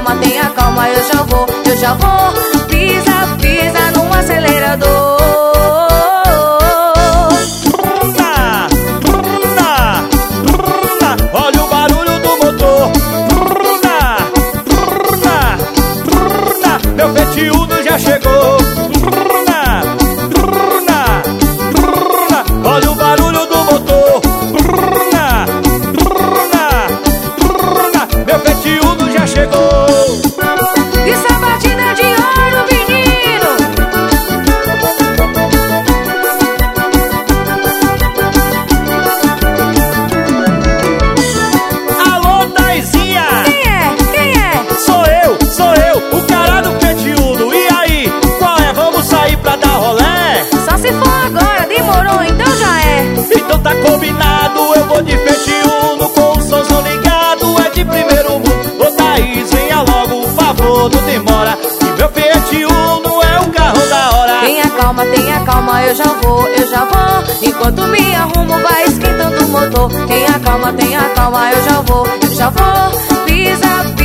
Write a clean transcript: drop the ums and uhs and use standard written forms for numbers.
calma, eu já vou. Pisa, pisa no acelerador. Olha o barulho do motor. Meu Fiat Uno já chegou. Olha o barulho do motor. Meu Fiat Uno já chegou. Isso é batida de ouro, menino. Alô, Taizinha. Quem é? Sou eu, o cara do Fiat Uno. E aí, qual é? Vamos sair pra dar rolé? Só se for agora, demorou, então já é. Então tá combinado, eu vou de Fiat Uno com o somzão ligado, é de primeiro mundo. Ô Thaís, venha logo, por favor, não demora, que meu Fiat Uno é o carro da hora. Tenha calma, eu já vou. Enquanto me arrumo, vai esquentando o motor. Tenha calma, eu já vou. Pisa, pisa